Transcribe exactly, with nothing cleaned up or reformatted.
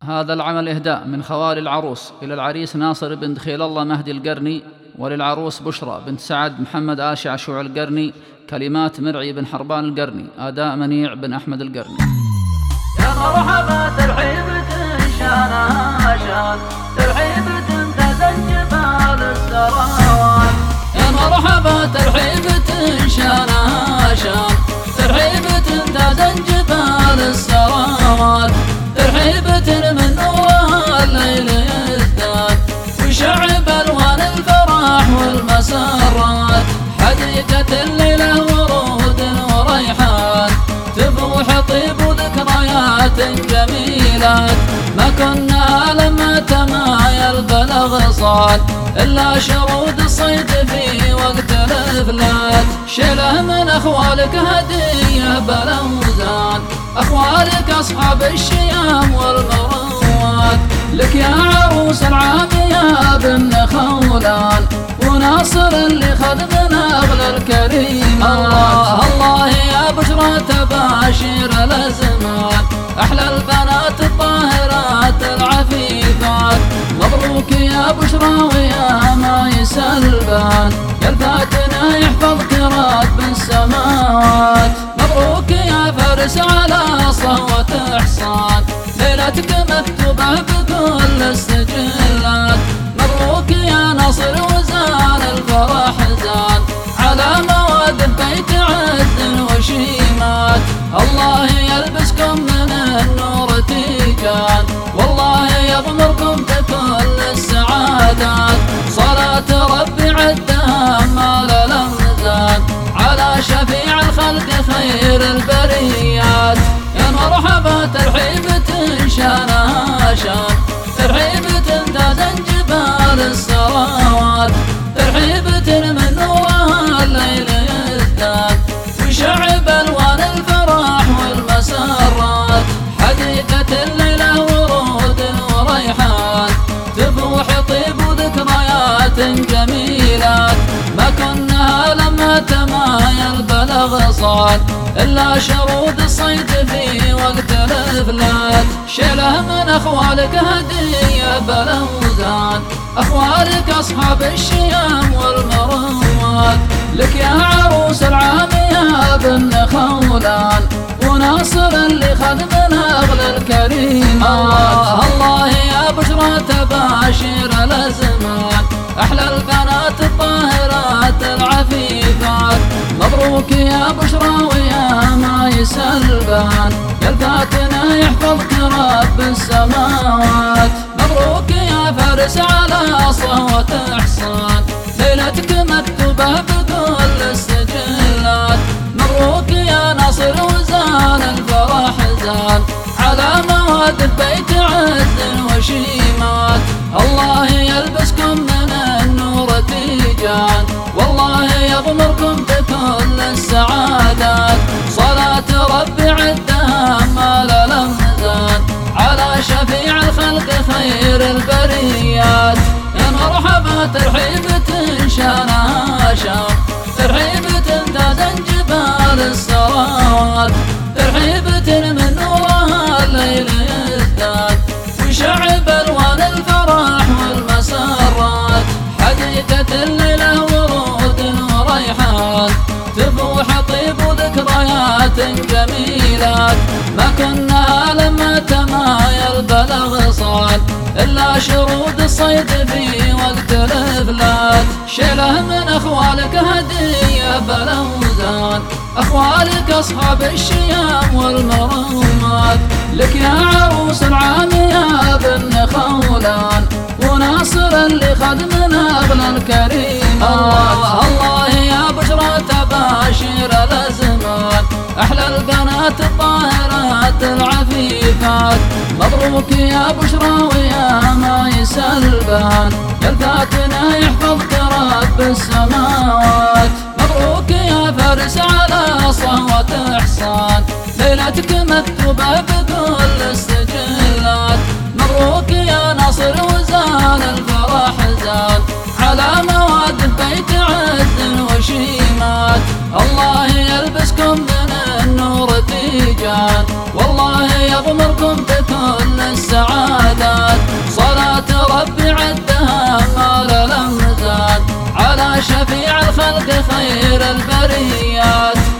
هذا العمل إهداء من خوال العروس إلى العريس ناصر بن دخيل الله مهدي القرني، وللعروس بشرى بنت سعد محمد آشع شوع القرني. كلمات مرعي بن حربان القرني، أداء منيع بن أحمد القرني. يا مرحبا ترحيبة شانها شان، ترحيبة تزنجبال السراوات. يا مرحبا ترحيبة شانها شان، ترحيبة تزنجبال السراوات. ترحيبة من نورها الليل يزداد، وشعب ألوان الفرح والمسرات. حديقة الليلة ورود وريحان، تفوح طيب وذكريات جميلات. ما كنا لما تمايل بالاغصان، إلا شرود الصيد في وقت الإفلات. شيله من أخوالك هدية بالاوزان، أخوالك أصحاب الشيام والمروات. لك يا عروس العامية بن خولان، وناصر اللي خذ من أغلى الكريمات. الله الله يا بشرى تباشير الأزمان، أحلى البنات الطاهرات العفيفات. مبروك يا بشرى ويا ما يسلبان، يا الفاتنة يحفظك رب السماوات. مبروك يا فارس على صوت إحسان، ليلتك مكتوبة بكل السجلات. مبروك يا ناصر وزان الفرح زان، على مواد بيت عز وشيمات. الله يلبسكم من النور تيجان، والله يغمركم بكل السعادات. صلاة ربي عدها ما لا لمزان، على شفيع الخلق خير البريات. يا مرحبا ترحيبة شانها شان، ترحيبة تزنجبال السراوات. ترحيبة من نورها الليل يزداد، وشعب ألوان الفرح والمسرات. حديقة الليلة ورود وريحان، تفوح طيب وذكريات جميلات. ما كنا لما تمايل بالاغصان، إلا شرود الصيد في وقت الإفلات. شيله من أخوالك هدية بالاوزان، أخوالك أصحاب الشيام والمروات. لك يا عروس العامية بن خولان، وناصر اللي خذ من أغلى الكريمات. الله الله يا بشرى تباشير الأزمان، أحلى البنات الطاهرات العفيفات. مبروك يا بشرى ويا ما يسلبان، يا الفاتنة يحفظك رب السماوات. مبروك يا فارس على صوت إحسان، ليلتك مكتوبة بكل السجلات. مبروك يا ناصر وزان الفرح زان، على مواد بيت عز وشيمات. الله يلبسكم من النور تيجان، والله يغمركم بكل السعادات. صلاة ربي عدها ما لا لمزان، على شفيع الخلق خير البريات. يا مرحبا ترحيبة شانها شان، ترحيبة تزنجبال السراوات. ترحيبة من نورها الليل يزداد، وشعب ألوان الفرح والمسرات. حديقة الليلة ورود وريحان، تفوح طيب وذكريات جميلات. ما كنا لما تمايل بالاغصان، إلا شرود الصيد في وقت الإفلات. شيله من أخوالك هدية بالاوزان، أخوالك أصحاب الشيام والمروات. لك يا عروس العامية بن خولان، وناصر اللي خذ من أغلى الكريمات. الله الله يا بشرى تباشير الأزمان، أحلى البنات الطاهرات العفيفات. مبروك يا بشرى ويا ما يسلبان، يا الفاتنة يحفظك رب السماوات. مبروك يا فارس على صوت إحسان، ليلتك مكتوبة بكل السجلات. مبروك يا ناصر وزان الفرح زان، على مواد بيت عز وشيمات. الله يلبسكم من النور تيجان، والله يغمركم بكل السعادة. ربي عدها قال الأمثال على شفيع الخلق خير البريات.